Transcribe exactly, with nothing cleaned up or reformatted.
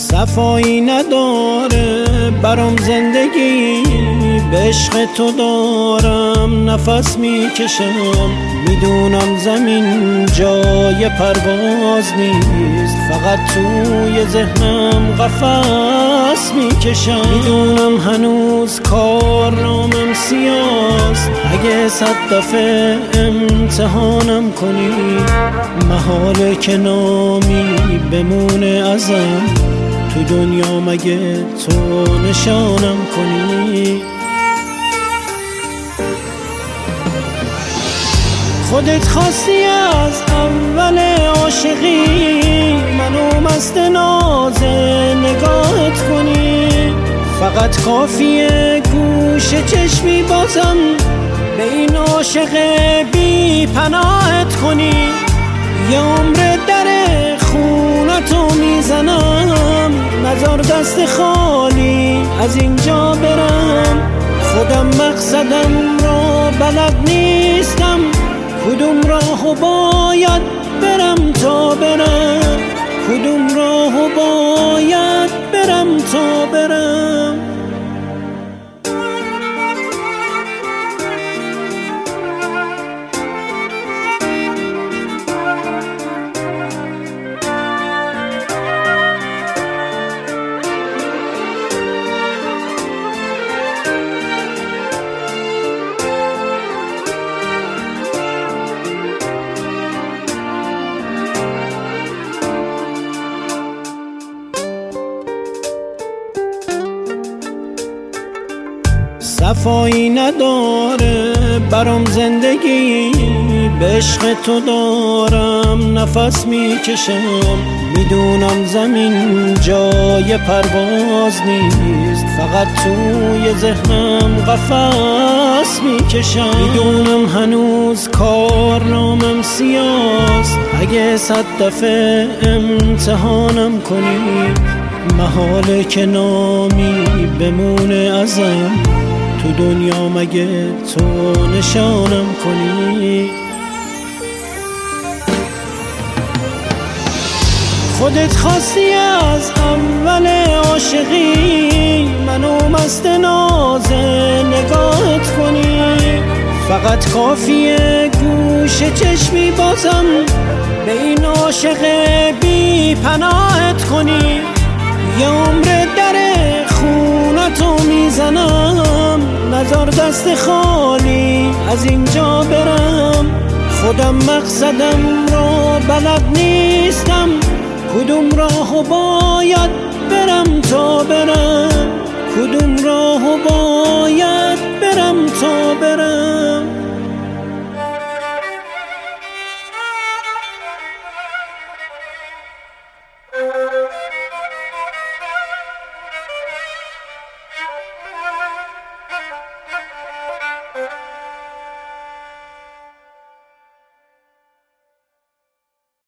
صفایی نداره برام زندگی، به عشق تو دارم نفس میکشم. میدونم زمین جای پرواز نیست، فقط توی ذهنم قفس میکشم. میدونم هنوز کارنامم سیاست، اگه صد دفعه امتحانم کنی محاله که نامی بمونه ازم تو دنیا، مگه تو نشانم کنی. خودت خواستی از اول عاشقی منو مست ناز نگاهت کنی، فقط کافیه گوش چشمی بازم به این عاشق بی پناهت کنی. یه عمر در خونتو میزنم، نذار دست خالی از اینجا برم. خودم مقصدم رو بلد نیستم، کدوم راهو باید برم تا برم، کدوم راهو باید برم تا برم. صفایی نداره برام زندگی، به عشق تو دارم نفس میکشم. میدونم زمین جای پرواز نیست، فقط توی ذهنم قفس میکشم. میدونم هنوز کارنامم سیاست، اگه صد دفعه امتحانم کنی محاله که نامی بمونه ازم تو دنیا، مگه تو نشانم کنی. خودت خواستی از اول عاشقی منو مست ناز نگاهت کنی، فقط کافیه گوش چشمی بازم به این عاشق بی پناهت کنی. یه عمر در خونتو میزنم، نذار دست خالی از اینجا برم. خودم مقصدم رو بلد نیستم، کدوم راهو باید برم تا برم، کدوم راهو باید